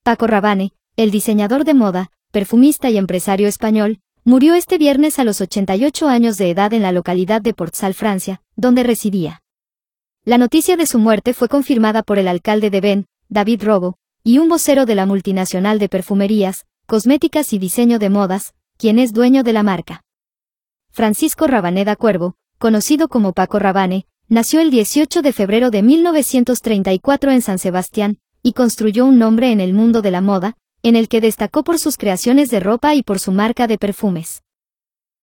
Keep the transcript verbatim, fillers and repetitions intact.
Paco Rabanne, el diseñador de moda, perfumista y empresario español, murió este viernes a los ochenta y ocho años de edad en la localidad de Portzal, Francia, donde residía. La noticia de su muerte fue confirmada por el alcalde de Bennes, David Rogo, y un vocero de la multinacional de perfumerías, cosméticas y diseño de modas, quien es dueño de la marca. Francisco Rabanne da Cuervo, conocido como Paco Rabanne, nació el dieciocho de febrero de mil novecientos treinta y cuatro en San Sebastián, y construyó un nombre en el mundo de la moda, en el que destacó por sus creaciones de ropa y por su marca de perfumes.